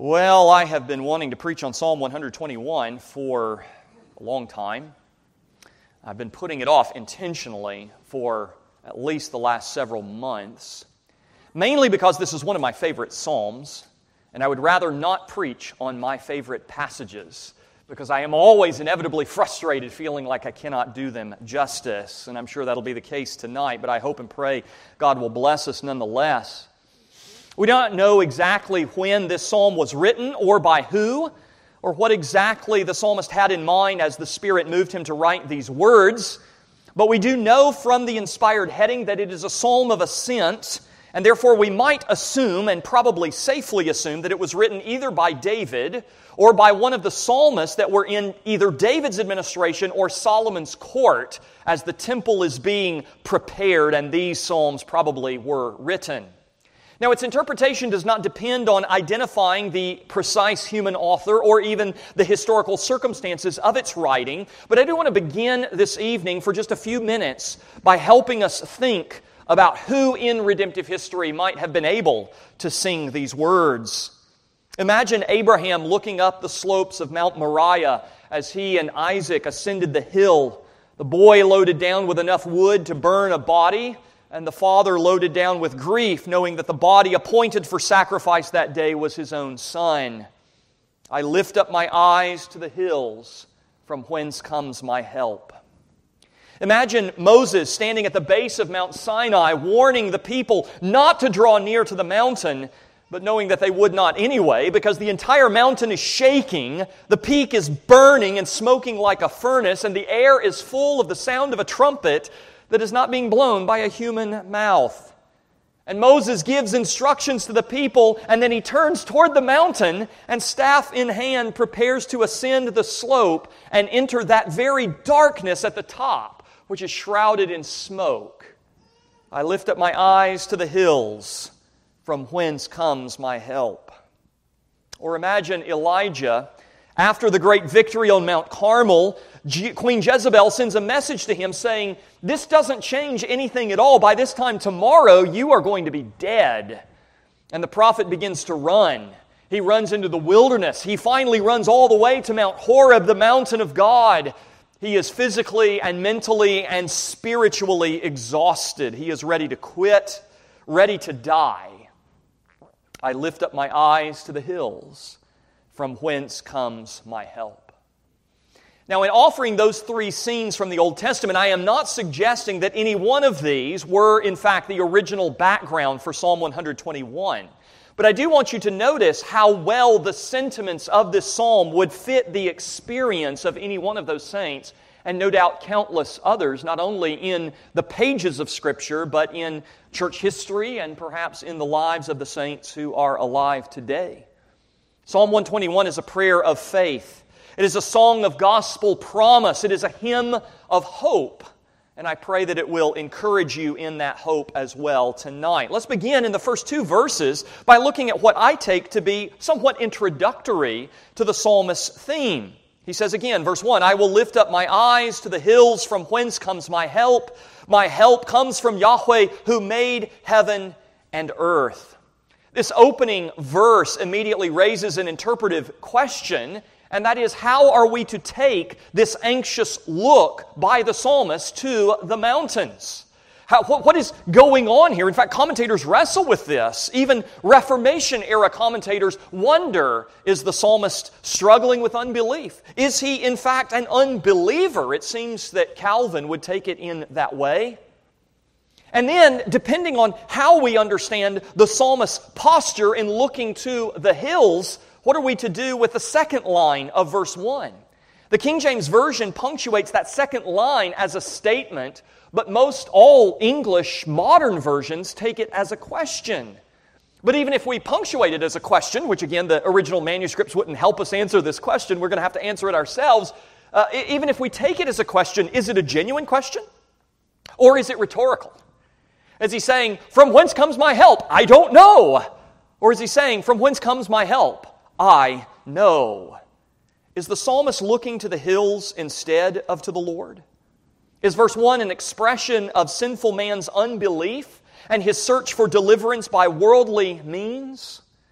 Well, I have been wanting to preach on Psalm 121 for a long time. I've been putting it off intentionally for at least the last several months, mainly because this is one of my favorite psalms, and I would rather not preach on my favorite passages because I am always inevitably frustrated feeling like I cannot do them justice, and I'm sure that'll be the case tonight, but I hope and pray God will bless us nonetheless. We don't know exactly when this psalm was written or by who, or what exactly the psalmist had in mind as the Spirit moved him to write these words, but we do know from the inspired heading that it is a psalm of ascent, and therefore we might assume, and probably safely assume, that it was written either by David or by one of the psalmists that were in either David's administration or Solomon's court as the temple is being prepared, and these psalms probably were written. Now, its interpretation does not depend on identifying the precise human author or even the historical circumstances of its writing, but I do want to begin this evening for just a few minutes by helping us think about who in redemptive history might have been able to sing these words. Imagine Abraham looking up the slopes of Mount Moriah as he and Isaac ascended the hill, the boy loaded down with enough wood to burn a body, and the father loaded down with grief, knowing that the body appointed for sacrifice that day was his own son. I lift up my eyes to the hills, from whence comes my help. Imagine Moses standing at the base of Mount Sinai, warning the people not to draw near to the mountain, but knowing that they would not anyway, because the entire mountain is shaking, the peak is burning and smoking like a furnace, and the air is full of the sound of a trumpet that is not being blown by a human mouth. And Moses gives instructions to the people, and then he turns toward the mountain, and staff in hand prepares to ascend the slope and enter that very darkness at the top, which is shrouded in smoke. I lift up my eyes to the hills, from whence comes my help. Or imagine Elijah, after the great victory on Mount Carmel, Queen Jezebel sends a message to him saying, "This doesn't change anything at all. By this time tomorrow, you are going to be dead." And the prophet begins to run. He runs into the wilderness. He finally runs all the way to Mount Horeb, the mountain of God. He is physically and mentally and spiritually exhausted. He is ready to quit, ready to die. I lift up my eyes to the hills, from whence comes my help. Now, in offering those three scenes from the Old Testament, I am not suggesting that any one of these were, in fact, the original background for Psalm 121. But I do want you to notice how well the sentiments of this psalm would fit the experience of any one of those saints, and no doubt countless others, not only in the pages of Scripture, but in church history and perhaps in the lives of the saints who are alive today. Psalm 121 is a prayer of faith. It is a song of gospel promise. It is a hymn of hope. And I pray that it will encourage you in that hope as well tonight. Let's begin in the first two verses by looking at what I take to be somewhat introductory to the psalmist's theme. He says again, verse 1, "I will lift up my eyes to the hills, from whence comes my help. My help comes from Yahweh, who made heaven and earth." This opening verse immediately raises an interpretive question, and that is, how are we to take this anxious look by the psalmist to the mountains? What is going on here? In fact, commentators wrestle with this. Even Reformation-era commentators wonder, is the psalmist struggling with unbelief? Is he, in fact, an unbeliever? It seems that Calvin would take it in that way. And then, depending on how we understand the psalmist's posture in looking to the hills, what are we to do with the second line of verse 1? The King James Version punctuates that second line as a statement, but most all English modern versions take it as a question. But even if we punctuate it as a question, which again the original manuscripts wouldn't help us answer this question, we're going to have to answer it ourselves. Even if we take it as a question, is it a genuine question? Or is it rhetorical? Is he saying, "From whence comes my help? I don't know." Or is he saying, "From whence comes my help? I know"? Is the psalmist looking to the hills instead of to the Lord? Is verse 1 an expression of sinful man's unbelief and his search for deliverance by worldly means?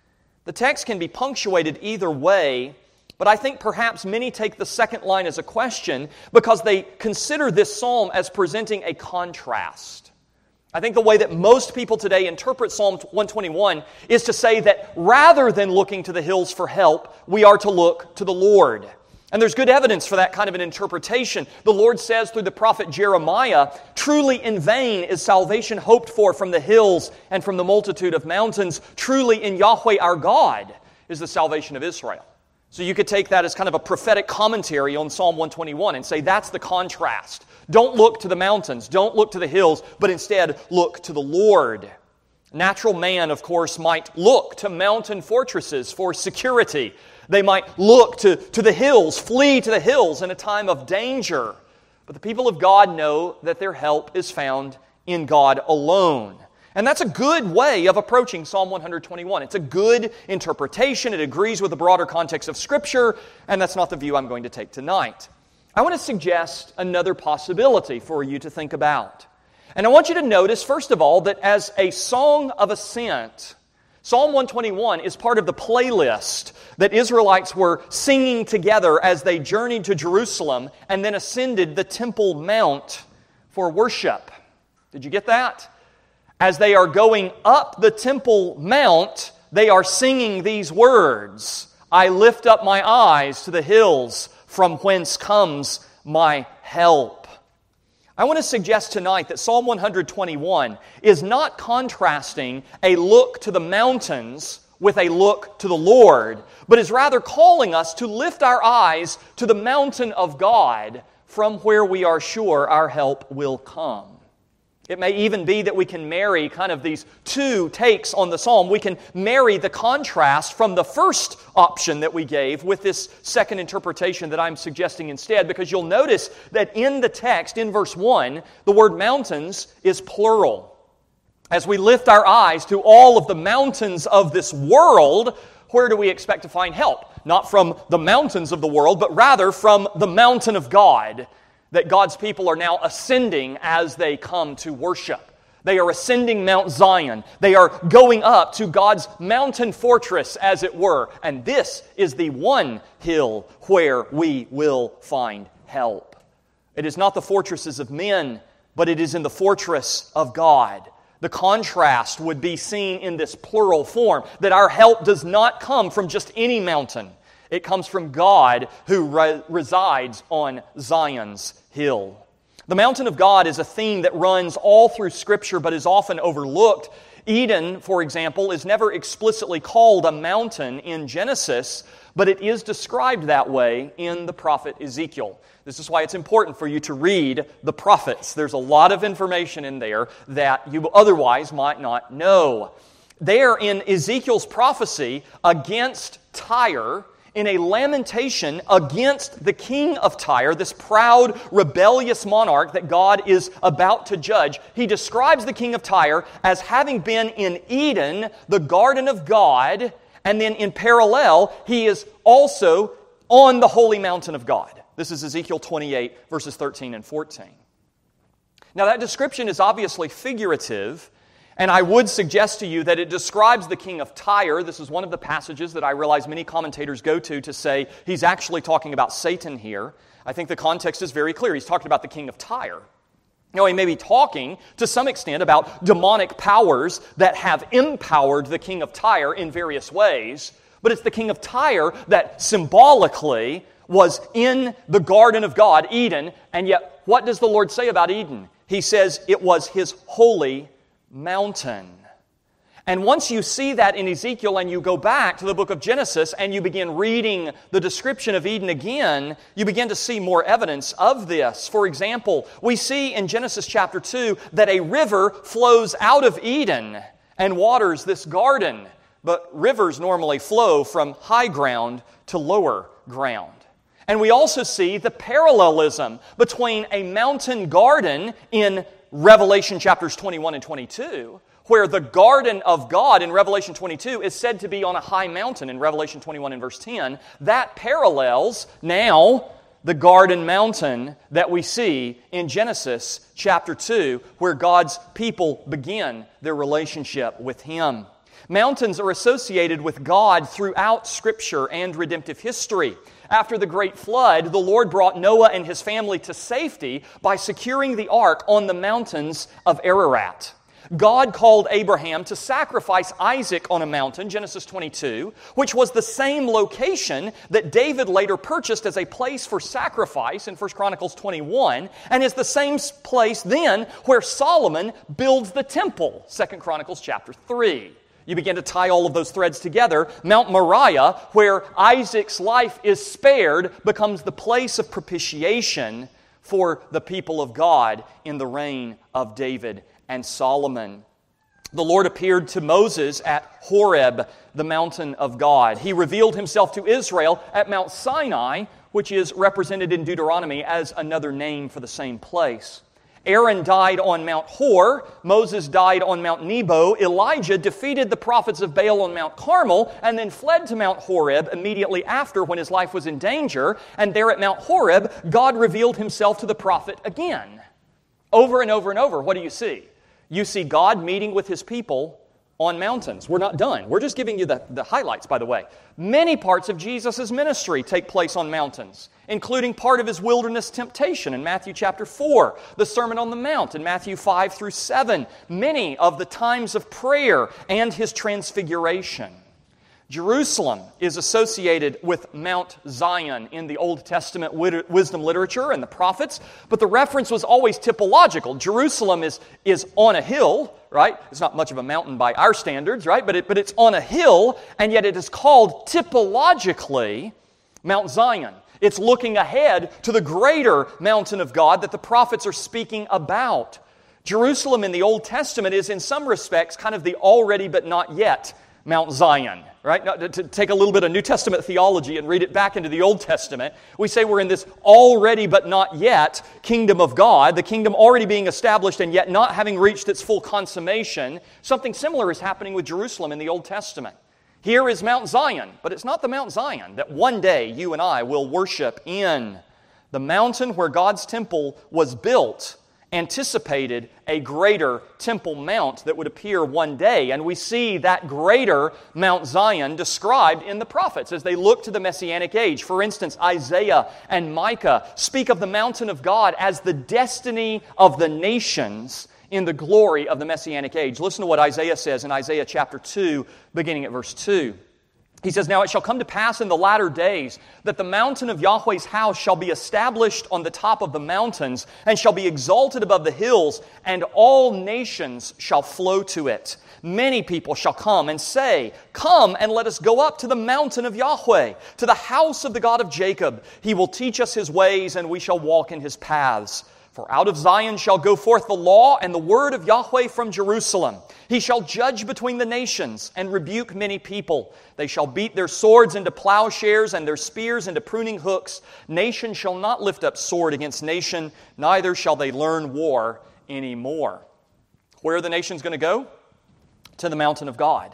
The text can be punctuated either way, but I think perhaps many take the second line as a question because they consider this psalm as presenting a contrast. I think the way that most people today interpret Psalm 121 is to say that rather than looking to the hills for help, we are to look to the Lord. And there's good evidence for that kind of an interpretation. The Lord says through the prophet Jeremiah, "Truly in vain is salvation hoped for from the hills and from the multitude of mountains. Truly in Yahweh our God is the salvation of Israel." So you could take that as kind of a prophetic commentary on Psalm 121 and say that's the contrast. Don't look to the mountains, don't look to the hills, but instead look to the Lord. Natural man, of course, might look to mountain fortresses for security. They might look to the hills, flee to the hills in a time of danger. But the people of God know that their help is found in God alone. And that's a good way of approaching Psalm 121. It's a good interpretation. It agrees with the broader context of Scripture, and that's not the view I'm going to take tonight. I want to suggest another possibility for you to think about. And I want you to notice, first of all, that as a song of ascent, Psalm 121 is part of the playlist that Israelites were singing together as they journeyed to Jerusalem and then ascended the Temple Mount for worship. Did you get that? As they are going up the Temple Mount, they are singing these words, "I lift up my eyes to the hills, from whence comes my help." I want to suggest tonight that Psalm 121 is not contrasting a look to the mountains with a look to the Lord, but is rather calling us to lift our eyes to the mountain of God from where we are sure our help will come. It may even be that we can marry kind of these two takes on the psalm. We can marry the contrast from the first option that we gave with this second interpretation that I'm suggesting instead, because you'll notice that in the text, in verse 1, the word mountains is plural. As we lift our eyes to all of the mountains of this world, where do we expect to find help? Not from the mountains of the world, but rather from the mountain of God, that God's people are now ascending as they come to worship. They are ascending Mount Zion. They are going up to God's mountain fortress, as it were. And this is the one hill where we will find help. It is not the fortresses of men, but it is in the fortress of God. The contrast would be seen in this plural form, that our help does not come from just any mountain. It comes from God who resides on Zion's hill. The mountain of God is a theme that runs all through Scripture but is often overlooked. Eden, for example, is never explicitly called a mountain in Genesis, but it is described that way in the prophet Ezekiel. This is why it's important for you to read the prophets. There's a lot of information in there that you otherwise might not know. There in Ezekiel's prophecy against Tyre, in a lamentation against the king of Tyre, this proud, rebellious monarch that God is about to judge, he describes the king of Tyre as having been in Eden, the garden of God, and then in parallel, he is also on the holy mountain of God. This is Ezekiel 28, verses 13 and 14. Now that description is obviously figurative, and I would suggest to you that it describes the king of Tyre. This is one of the passages that I realize many commentators go to say he's actually talking about Satan here. I think the context is very clear. He's talking about the king of Tyre. Now, he may be talking to some extent about demonic powers that have empowered the king of Tyre in various ways, but it's the king of Tyre that symbolically was in the garden of God, Eden, and yet what does the Lord say about Eden? He says it was his holy mountain. And once you see that in Ezekiel and you go back to the book of Genesis and you begin reading the description of Eden again, you begin to see more evidence of this. For example, we see in Genesis chapter 2 that a river flows out of Eden and waters this garden. But rivers normally flow from high ground to lower ground. And we also see the parallelism between a mountain garden in Revelation chapters 21 and 22, where the garden of God in Revelation 22 is said to be on a high mountain in Revelation 21 and verse 10. That parallels now the garden mountain that we see in Genesis chapter 2, where God's people begin their relationship with Him. Mountains are associated with God throughout Scripture and redemptive history. After the great flood, the Lord brought Noah and his family to safety by securing the ark on the mountains of Ararat. God called Abraham to sacrifice Isaac on a mountain, Genesis 22, which was the same location that David later purchased as a place for sacrifice in 1 Chronicles 21, and is the same place then where Solomon builds the temple, 2 Chronicles chapter 3. You begin to tie all of those threads together. Mount Moriah, where Isaac's life is spared, becomes the place of propitiation for the people of God in the reign of David and Solomon. The Lord appeared to Moses at Horeb, the mountain of God. He revealed himself to Israel at Mount Sinai, which is represented in Deuteronomy as another name for the same place. Aaron died on Mount Hor, Moses died on Mount Nebo, Elijah defeated the prophets of Baal on Mount Carmel, and then fled to Mount Horeb immediately after when his life was in danger, and there at Mount Horeb, God revealed himself to the prophet again. Over and over and over, what do you see? You see God meeting with His people on mountains. We're not done. We're just giving you the highlights, by the way. Many parts of Jesus' ministry take place on mountains, including part of His wilderness temptation in Matthew chapter 4, the Sermon on the Mount in Matthew 5 through 7, many of the times of prayer, and His transfiguration. Jerusalem is associated with Mount Zion in the Old Testament wisdom literature and the prophets, but the reference was always typological. Jerusalem is on a hill, right? It's not much of a mountain by our standards, right? But it's on a hill, and yet it is called typologically Mount Zion. It's looking ahead to the greater mountain of God that the prophets are speaking about. Jerusalem in the Old Testament is in some respects kind of the already but not yet Mount Zion, right? Now, to take a little bit of New Testament theology and read it back into the Old Testament, we say we're in this already but not yet kingdom of God, the kingdom already being established and yet not having reached its full consummation. Something similar is happening with Jerusalem in the Old Testament. Here is Mount Zion, but it's not the Mount Zion that one day you and I will worship in. The mountain where God's temple was built anticipated a greater Temple Mount that would appear one day. And we see that greater Mount Zion described in the prophets as they look to the Messianic age. For instance, Isaiah and Micah speak of the mountain of God as the destiny of the nations in the glory of the Messianic age. Listen to what Isaiah says in Isaiah chapter 2, beginning at verse 2. He says, "Now it shall come to pass in the latter days that the mountain of Yahweh's house shall be established on the top of the mountains and shall be exalted above the hills, and all nations shall flow to it. Many people shall come and say, 'Come and let us go up to the mountain of Yahweh, to the house of the God of Jacob. He will teach us His ways, and we shall walk in His paths.' For out of Zion shall go forth the law and the word of Yahweh from Jerusalem. He shall judge between the nations and rebuke many people. They shall beat their swords into plowshares and their spears into pruning hooks. Nation shall not lift up sword against nation, neither shall they learn war anymore." Where are the nations going to go? To the mountain of God.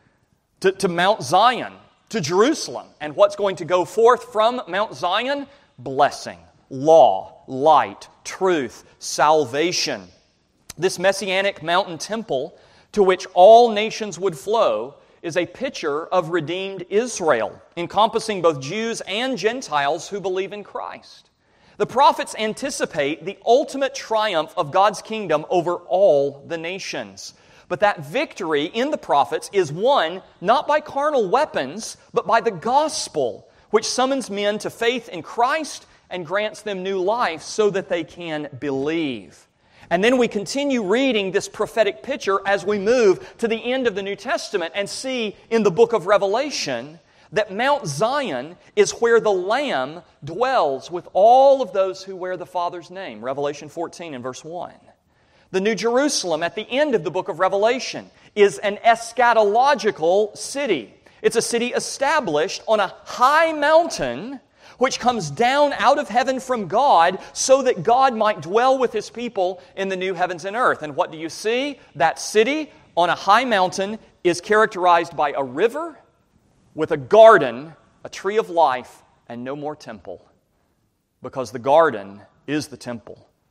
To Mount Zion, to Jerusalem. And what's going to go forth from Mount Zion? Blessing, law, light, truth, salvation. This messianic mountain temple to which all nations would flow is a picture of redeemed Israel, encompassing both Jews and Gentiles who believe in Christ. The prophets anticipate the ultimate triumph of God's kingdom over all the nations. But that victory in the prophets is won not by carnal weapons, but by the gospel, which summons men to faith in Christ and grants them new life so that they can believe. And then we continue reading this prophetic picture as we move to the end of the New Testament and see in the book of Revelation that Mount Zion is where the Lamb dwells with all of those who wear the Father's name. Revelation 14 and verse 1. The New Jerusalem at the end of the book of Revelation is an eschatological city. It's a city established on a high mountain which comes down out of heaven from God so that God might dwell with His people in the new heavens and earth. And what do you see? That city on a high mountain is characterized by a river with a garden, a tree of life, and no more temple. Because the garden is the temple.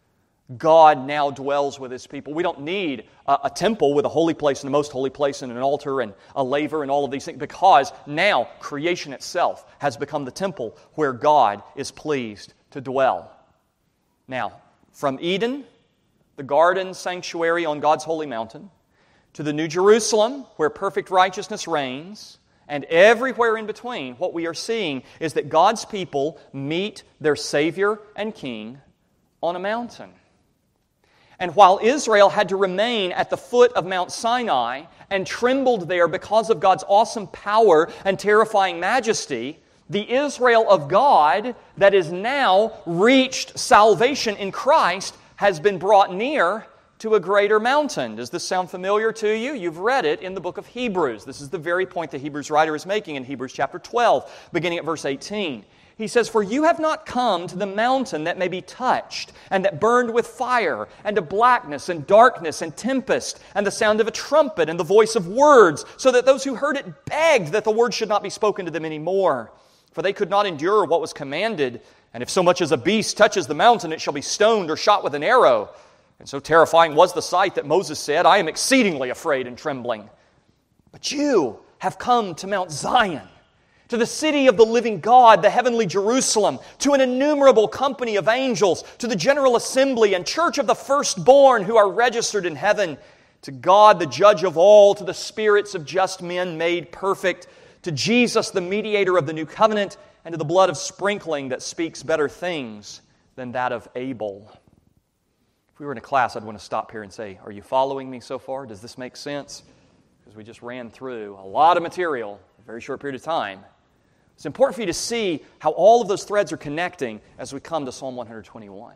God now dwells with His people. We don't need a temple with a holy place and a most holy place and an altar and a laver and all of these things, because now creation itself has become the temple where God is pleased to dwell. Now, from Eden, the garden sanctuary on God's holy mountain, to the New Jerusalem, where perfect righteousness reigns, and everywhere in between, what we are seeing is that God's people meet their Savior and King on a mountain. And while Israel had to remain at the foot of Mount Sinai and trembled there because of God's awesome power and terrifying majesty, the Israel of God that is now reached salvation in Christ has been brought near to a greater mountain. Does this sound familiar to you? You've read it in the book of Hebrews. This is the very point the Hebrews writer is making in Hebrews chapter 12, beginning at verse 18. He says, "For you have not come to the mountain that may be touched, and that burned with fire, and to blackness, and darkness, and tempest, and the sound of a trumpet, and the voice of words, so that those who heard it begged that the word should not be spoken to them any more. For they could not endure what was commanded, and if so much as a beast touches the mountain, it shall be stoned or shot with an arrow. And so terrifying was the sight that Moses said, I am exceedingly afraid and trembling. But you have come to Mount Zion, to the city of the living God, the heavenly Jerusalem, to an innumerable company of angels, to the general assembly and church of the firstborn who are registered in heaven, to God the judge of all, to the spirits of just men made perfect, to Jesus the mediator of the new covenant, and to the blood of sprinkling that speaks better things than that of Abel." If we were in a class, I'd want to stop here and say, are you following me so far? Does this make sense? Because we just ran through a lot of material in a very short period of time. It's important for you to see how all of those threads are connecting as we come to Psalm 121.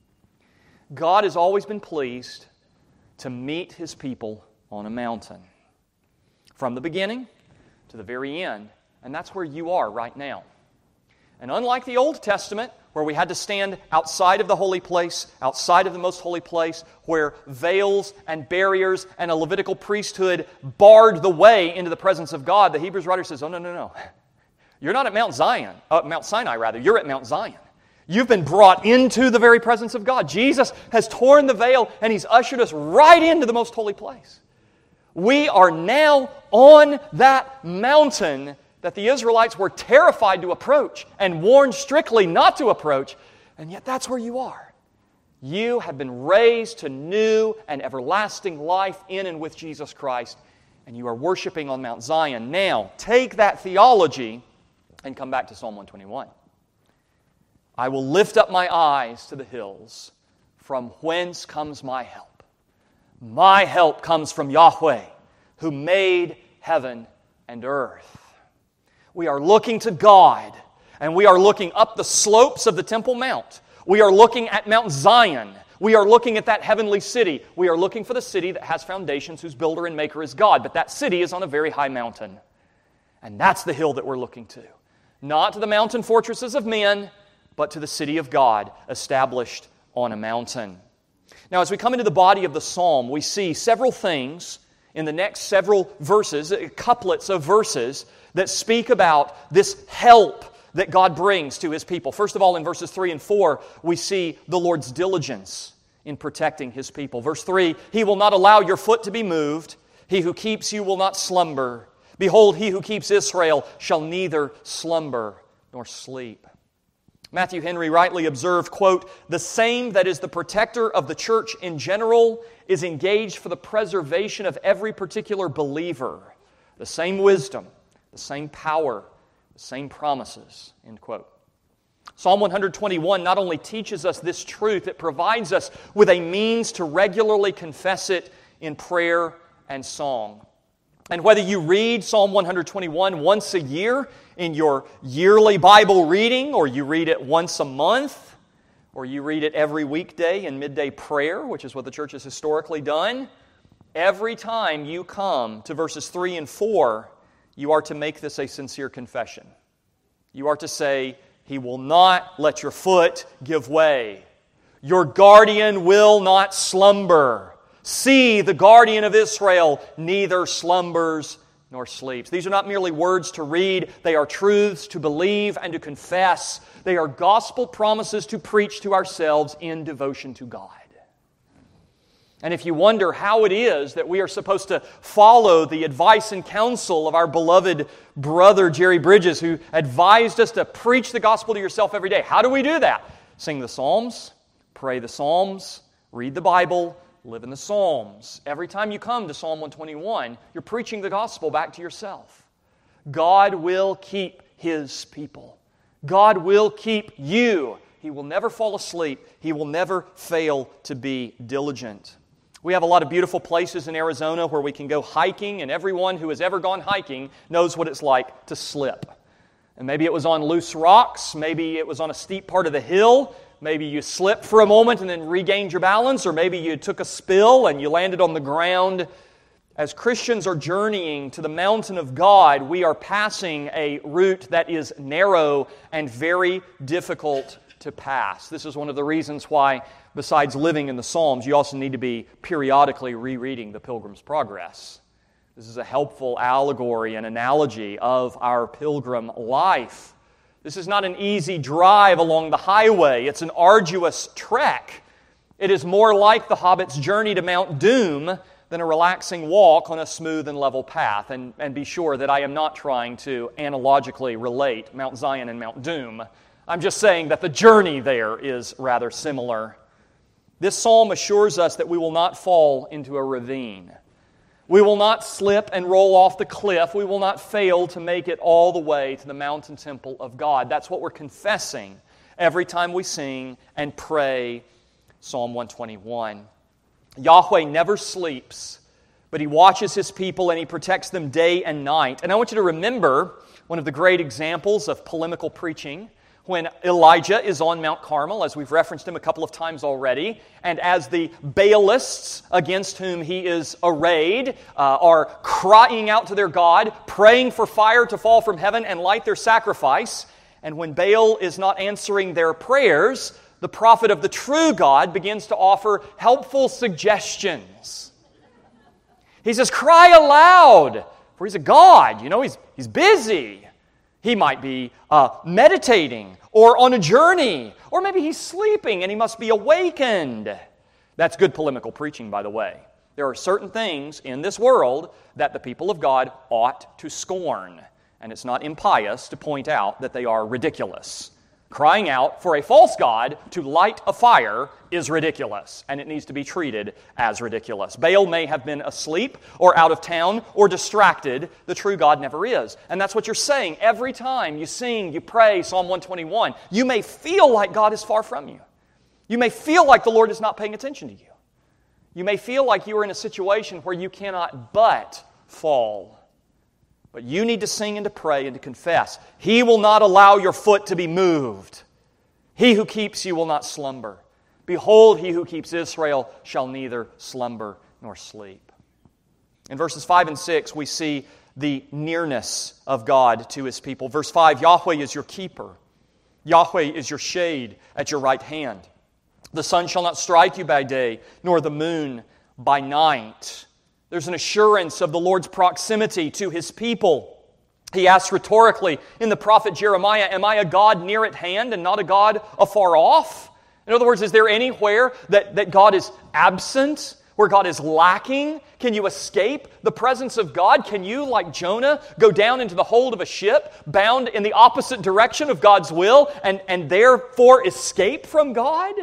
God has always been pleased to meet His people on a mountain. From the beginning to the very end. And that's where you are right now. And unlike the Old Testament, where we had to stand outside of the holy place, outside of the most holy place, where veils and barriers and a Levitical priesthood barred the way into the presence of God, the Hebrews writer says, oh, no. You're not at Mount Sinai. You're at Mount Zion. You've been brought into the very presence of God. Jesus has torn the veil and He's ushered us right into the most holy place. We are now on that mountain that the Israelites were terrified to approach and warned strictly not to approach, and yet that's where you are. You have been raised to new and everlasting life in and with Jesus Christ, and you are worshiping on Mount Zion. Now, take that theology and come back to Psalm 121. I will lift up my eyes to the hills, from whence comes my help. My help comes from Yahweh, who made heaven and earth. We are looking to God, and we are looking up the slopes of the Temple Mount. We are looking at Mount Zion. We are looking at that heavenly city. We are looking for the city that has foundations, whose builder and maker is God. But that city is on a very high mountain. And that's the hill that we're looking to. Not to the mountain fortresses of men, but to the city of God, established on a mountain. Now, as we come into the body of the psalm, we see several things in the next several verses, couplets of verses, that speak about this help that God brings to His people. First of all, in verses 3 and 4, we see the Lord's diligence in protecting His people. Verse 3, He will not allow your foot to be moved. He who keeps you will not slumber. Behold, He who keeps Israel shall neither slumber nor sleep. Matthew Henry rightly observed, quote, the same that is the protector of the church in general is engaged for the preservation of every particular believer. The same wisdom, the same power, the same promises, end quote. Psalm 121 not only teaches us this truth, it provides us with a means to regularly confess it in prayer and song. And whether you read Psalm 121 once a year in your yearly Bible reading, or you read it once a month, or you read it every weekday in midday prayer, which is what the church has historically done, every time you come to verses 3 and 4, you are to make this a sincere confession. You are to say, He will not let your foot give way. Your guardian will not slumber. See, the guardian of Israel neither slumbers nor sleeps. These are not merely words to read. They are truths to believe and to confess. They are gospel promises to preach to ourselves in devotion to God. And if you wonder how it is that we are supposed to follow the advice and counsel of our beloved brother Jerry Bridges, who advised us to preach the gospel to yourself every day, how do we do that? Sing the Psalms, pray the Psalms, read the Bible, live in the Psalms. Every time you come to Psalm 121, you're preaching the gospel back to yourself. God will keep His people. God will keep you. He will never fall asleep. He will never fail to be diligent. We have a lot of beautiful places in Arizona where we can go hiking, and everyone who has ever gone hiking knows what it's like to slip. And maybe it was on loose rocks, maybe it was on a steep part of the hill, maybe you slipped for a moment and then regained your balance, or maybe you took a spill and you landed on the ground. As Christians are journeying to the mountain of God, we are passing a route that is narrow and very difficult to pass. This is one of the reasons why, besides living in the Psalms, you also need to be periodically rereading the Pilgrim's Progress. This is a helpful allegory and analogy of our pilgrim life. This is not an easy drive along the highway. It's an arduous trek. It is more like the Hobbit's journey to Mount Doom than a relaxing walk on a smooth and level path. And be sure that I am not trying to analogically relate Mount Zion and Mount Doom. I'm just saying that the journey there is rather similar. This psalm assures us that we will not fall into a ravine. We will not slip and roll off the cliff. We will not fail to make it all the way to the mountain temple of God. That's what we're confessing every time we sing and pray Psalm 121. Yahweh never sleeps, but He watches His people and He protects them day and night. And I want you to remember one of the great examples of polemical preaching when Elijah is on Mount Carmel, as we've referenced him a couple of times already, and as the Baalists against whom he is arrayed are crying out to their God, praying for fire to fall from heaven and light their sacrifice, and when Baal is not answering their prayers, the prophet of the true God begins to offer helpful suggestions. He says, cry aloud, for he's a God. You know, he's busy. He might be meditating or on a journey, or maybe he's sleeping and he must be awakened. That's good polemical preaching, by the way. There are certain things in this world that the people of God ought to scorn, and it's not impious to point out that they are ridiculous. Crying out for a false god to light a fire is ridiculous, and it needs to be treated as ridiculous. Baal may have been asleep or out of town or distracted. The true God never is. And that's what you're saying every time you sing, you pray Psalm 121. You may feel like God is far from you. You may feel like the Lord is not paying attention to you. You may feel like you are in a situation where you cannot but fall. But you need to sing and to pray and to confess. He will not allow your foot to be moved. He who keeps you will not slumber. Behold, He who keeps Israel shall neither slumber nor sleep. In verses 5 and 6, we see the nearness of God to His people. Verse 5, Yahweh is your keeper. Yahweh is your shade at your right hand. The sun shall not strike you by day, nor the moon by night. There's an assurance of the Lord's proximity to His people. He asks rhetorically in the prophet Jeremiah, am I a God near at hand and not a God afar off? In other words, is there anywhere that God is absent, where God is lacking? Can you escape the presence of God? Can you, like Jonah, go down into the hold of a ship, bound in the opposite direction of God's will, and therefore escape from God?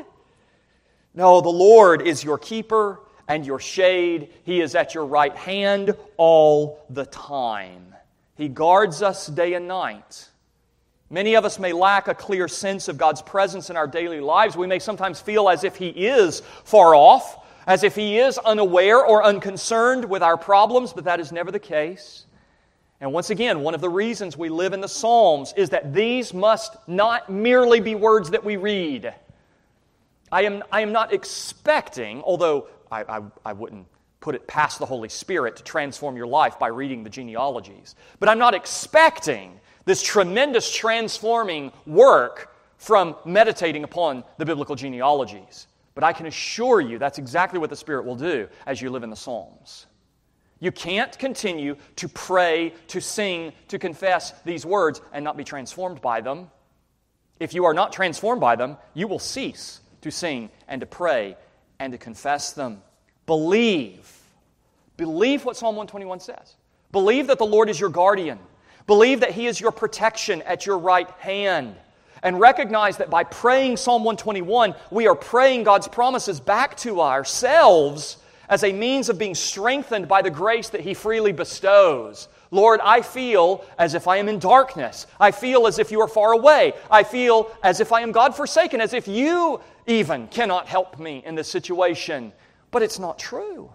No, the Lord is your keeper and your shade. He is at your right hand all the time. He guards us day and night. Many of us may lack a clear sense of God's presence in our daily lives. We may sometimes feel as if He is far off, as if He is unaware or unconcerned with our problems, but that is never the case. And once again, one of the reasons we live in the Psalms is that these must not merely be words that we read. I am not expecting, although I wouldn't put it past the Holy Spirit to transform your life by reading the genealogies. But I'm not expecting this tremendous transforming work from meditating upon the biblical genealogies. But I can assure you that's exactly what the Spirit will do as you live in the Psalms. You can't continue to pray, to sing, to confess these words and not be transformed by them. If you are not transformed by them, you will cease to sing and to pray and to confess them. believe. Believe what Psalm 121 says. Believe that the Lord is your guardian. Believe that He is your protection at your right hand. And recognize that by praying Psalm 121, we are praying God's promises back to ourselves as a means of being strengthened by the grace that He freely bestows. Lord, I feel as if I am in darkness. I feel as if You are far away. I feel as if I am God-forsaken, as if You even cannot help me in this situation. But it's not true.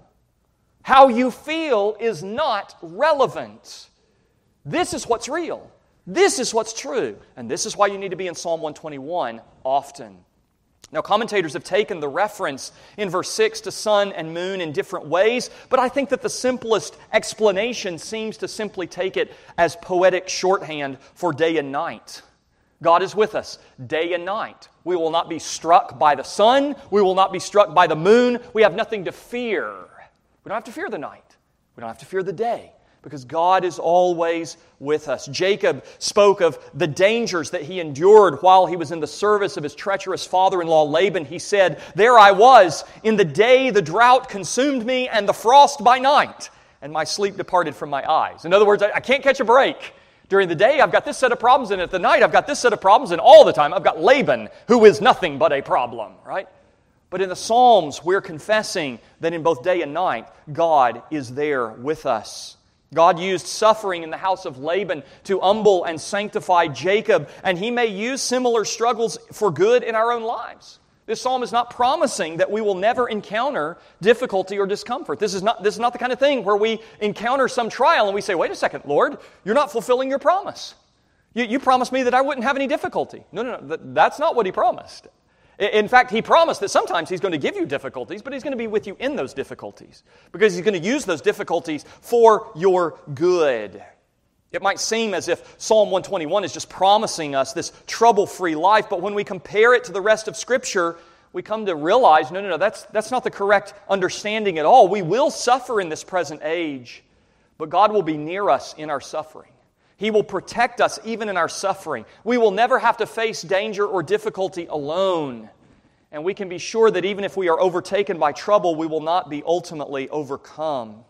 How you feel is not relevant. This is what's real. This is what's true. And this is why you need to be in Psalm 121 often. Now, commentators have taken the reference in verse 6 to sun and moon in different ways, but I think that the simplest explanation seems to simply take it as poetic shorthand for day and night. God is with us day and night. We will not be struck by the sun. We will not be struck by the moon. We have nothing to fear. We don't have to fear the night. We don't have to fear the day, because God is always with us. Jacob spoke of the dangers that he endured while he was in the service of his treacherous father-in-law Laban. He said, "There I was, in the day the drought consumed me, and the frost by night, and my sleep departed from my eyes." In other words, I can't catch a break. During the day, I've got this set of problems, and at the night, I've got this set of problems, and all the time, I've got Laban, who is nothing but a problem, right? But in the Psalms, we're confessing that in both day and night, God is there with us. God used suffering in the house of Laban to humble and sanctify Jacob, and He may use similar struggles for good in our own lives. This psalm is not promising that we will never encounter difficulty or discomfort. This is not the kind of thing where we encounter some trial and we say, "Wait a second, Lord, You're not fulfilling Your promise. You promised me that I wouldn't have any difficulty." No, that's not what He promised. In fact, He promised that sometimes He's going to give you difficulties, but He's going to be with you in those difficulties, because He's going to use those difficulties for your good. It might seem as if Psalm 121 is just promising us this trouble-free life, but when we compare it to the rest of Scripture, we come to realize, no, that's not the correct understanding at all. We will suffer in this present age, but God will be near us in our suffering. He will protect us even in our suffering. We will never have to face danger or difficulty alone. And we can be sure that even if we are overtaken by trouble, we will not be ultimately overcome.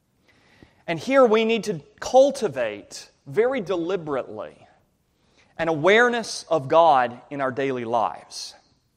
And here we need to cultivate very deliberately an awareness of God in our daily lives.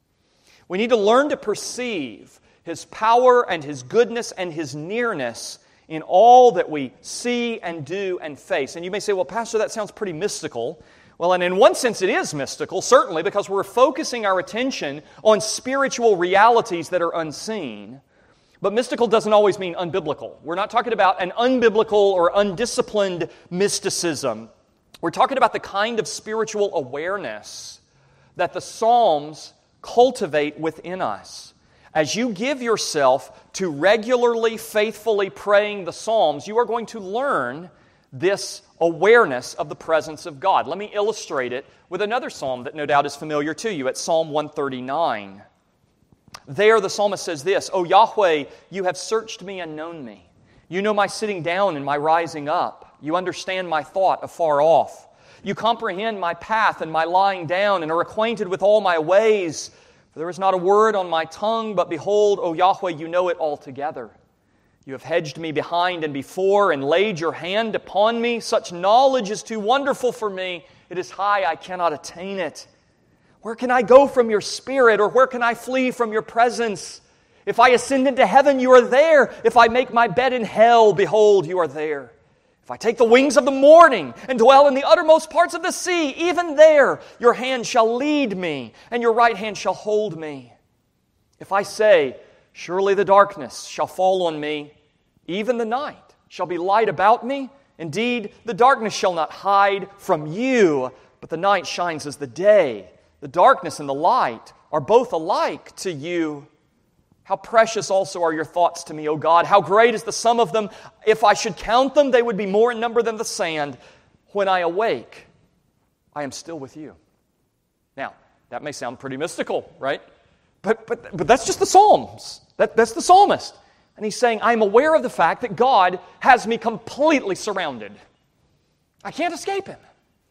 We need to learn to perceive His power and His goodness and His nearness in all that we see and do and face. And you may say, "Well, Pastor, that sounds pretty mystical." Well, and in one sense it is mystical, certainly, because we're focusing our attention on spiritual realities that are unseen. But mystical doesn't always mean unbiblical. We're not talking about an unbiblical or undisciplined mysticism. We're talking about the kind of spiritual awareness that the Psalms cultivate within us. As you give yourself to regularly, faithfully praying the Psalms, you are going to learn this awareness of the presence of God. Let me illustrate it with another psalm that no doubt is familiar to you. It's Psalm 139. There the psalmist says this, "O Yahweh, You have searched me and known me. You know my sitting down and my rising up. You understand my thought afar off. You comprehend my path and my lying down, and are acquainted with all my ways. For there is not a word on my tongue, but behold, O Yahweh, You know it altogether. You have hedged me behind and before, and laid Your hand upon me. Such knowledge is too wonderful for me. It is high, I cannot attain it. Where can I go from Your Spirit, or where can I flee from Your presence? If I ascend into heaven, You are there. If I make my bed in hell, behold, You are there. If I take the wings of the morning and dwell in the uttermost parts of the sea, even there Your hand shall lead me, and Your right hand shall hold me. If I say, surely the darkness shall fall on me, even the night shall be light about me. Indeed, the darkness shall not hide from You, but the night shines as the day. The darkness and the light are both alike to You. How precious also are Your thoughts to me, O God. How great is the sum of them. If I should count them, they would be more in number than the sand. When I awake, I am still with You." Now, that may sound pretty mystical, right? But that's just the Psalms. That's the psalmist. And he's saying, I'm aware of the fact that God has me completely surrounded. I can't escape Him.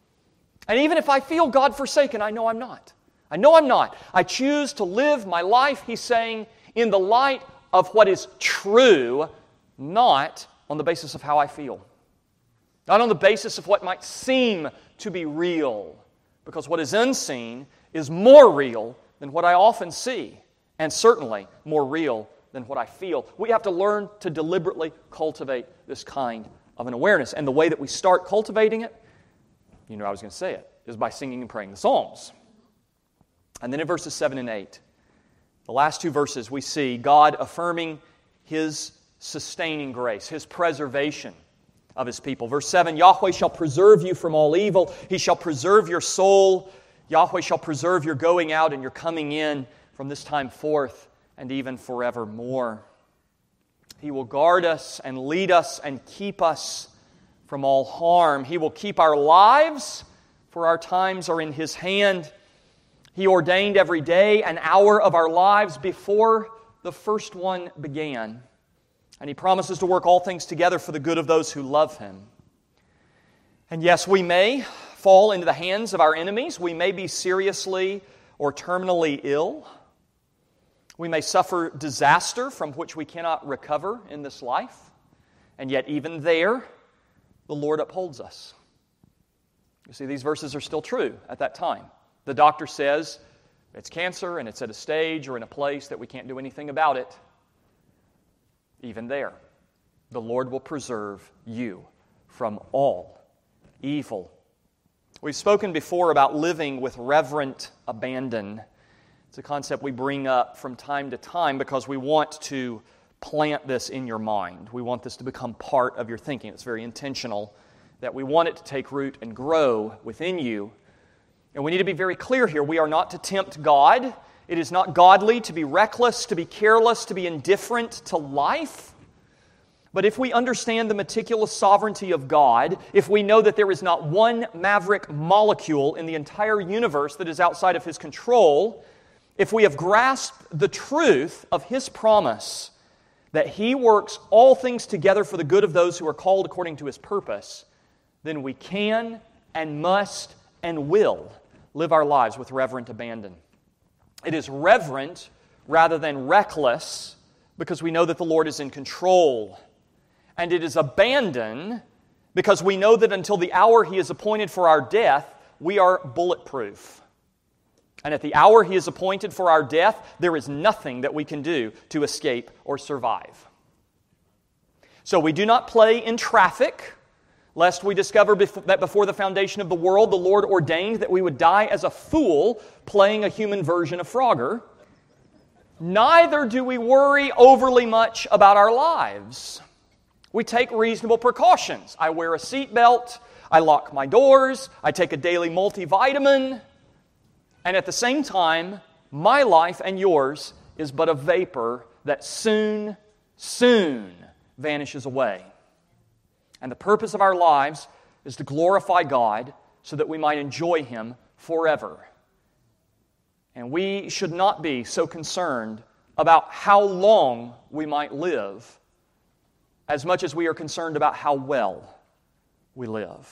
And even if I feel God forsaken, I know I'm not. I know I'm not. I choose to live my life, he's saying, in the light of what is true, not on the basis of how I feel. Not on the basis of what might seem to be real. Because what is unseen is more real than what I often see, and certainly more real than what I feel. We have to learn to deliberately cultivate this kind of an awareness. And the way that we start cultivating it, you know I was going to say it, is by singing and praying the Psalms. And then in verses 7 and 8, the last two verses, we see God affirming His sustaining grace, His preservation of His people. Verse 7, Yahweh shall preserve you from all evil. He shall preserve your soul. Yahweh shall preserve your going out and your coming in from this time forth and even forevermore. He will guard us and lead us and keep us from all harm. He will keep our lives, for our times are in His hand. He ordained every day an hour of our lives before the first one began. And He promises to work all things together for the good of those who love Him. And yes, we may fall into the hands of our enemies. We may be seriously or terminally ill. We may suffer disaster from which we cannot recover in this life. And yet even there, the Lord upholds us. You see, these verses are still true at that time. The doctor says it's cancer and it's at a stage or in a place that we can't do anything about it. Even there, the Lord will preserve you from all evil. We've spoken before about living with reverent abandon. It's a concept we bring up from time to time because we want to plant this in your mind. We want this to become part of your thinking. It's very intentional that we want it to take root and grow within you. And we need to be very clear here. We are not to tempt God. It is not godly to be reckless, to be careless, to be indifferent to life. But if we understand the meticulous sovereignty of God, if we know that there is not one maverick molecule in the entire universe that is outside of His control, if we have grasped the truth of His promise that He works all things together for the good of those who are called according to His purpose, then we can and must and will live our lives with reverent abandon. It is reverent rather than reckless because we know that the Lord is in control. And it is abandon because we know that until the hour He is appointed for our death, we are bulletproof. And at the hour He is appointed for our death, there is nothing that we can do to escape or survive. So we do not play in traffic, lest we discover that before the foundation of the world, the Lord ordained that we would die as a fool playing a human version of Frogger. Neither do we worry overly much about our lives. We take reasonable precautions. I wear a seatbelt, I lock my doors, I take a daily multivitamin, and at the same time, my life and yours is but a vapor that soon vanishes away. And the purpose of our lives is to glorify God so that we might enjoy Him forever. And we should not be so concerned about how long we might live as much as we are concerned about how well we live.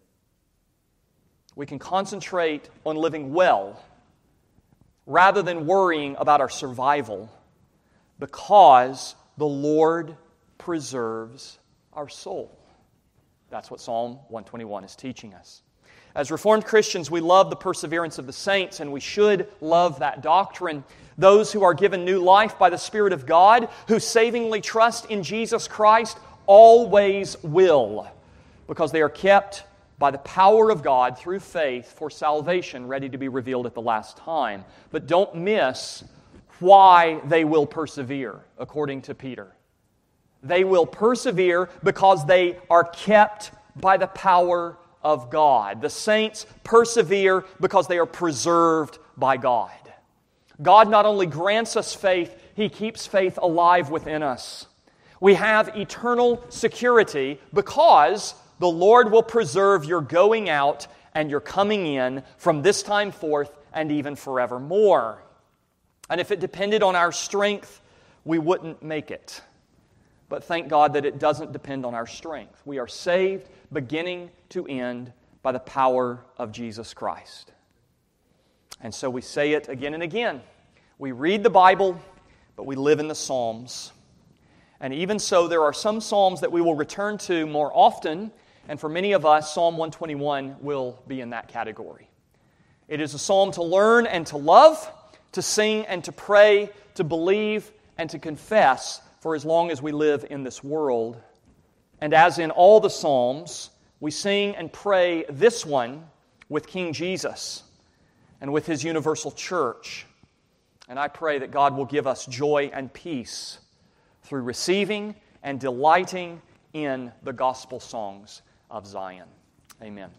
We can concentrate on living well rather than worrying about our survival because the Lord preserves our soul. That's what Psalm 121 is teaching us. As Reformed Christians, we love the perseverance of the saints, and we should love that doctrine. Those who are given new life by the Spirit of God, who savingly trust in Jesus Christ, always will, because they are kept by the power of God through faith for salvation ready to be revealed at the last time. But don't miss why they will persevere, according to Peter. They will persevere because they are kept by the power of God. The saints persevere because they are preserved by God. God not only grants us faith, He keeps faith alive within us. We have eternal security because the Lord will preserve your going out and your coming in from this time forth and even forevermore. And if it depended on our strength, we wouldn't make it. But thank God that it doesn't depend on our strength. We are saved beginning to end by the power of Jesus Christ. And so we say it again and again. We read the Bible, but we live in the Psalms. And even so, there are some Psalms that we will return to more often, and for many of us, Psalm 121 will be in that category. It is a psalm to learn and to love, to sing and to pray, to believe and to confess for as long as we live in this world. And as in all the Psalms, we sing and pray this one with King Jesus and with His universal church. And I pray that God will give us joy and peace through receiving and delighting in the gospel songs of Zion. Amen.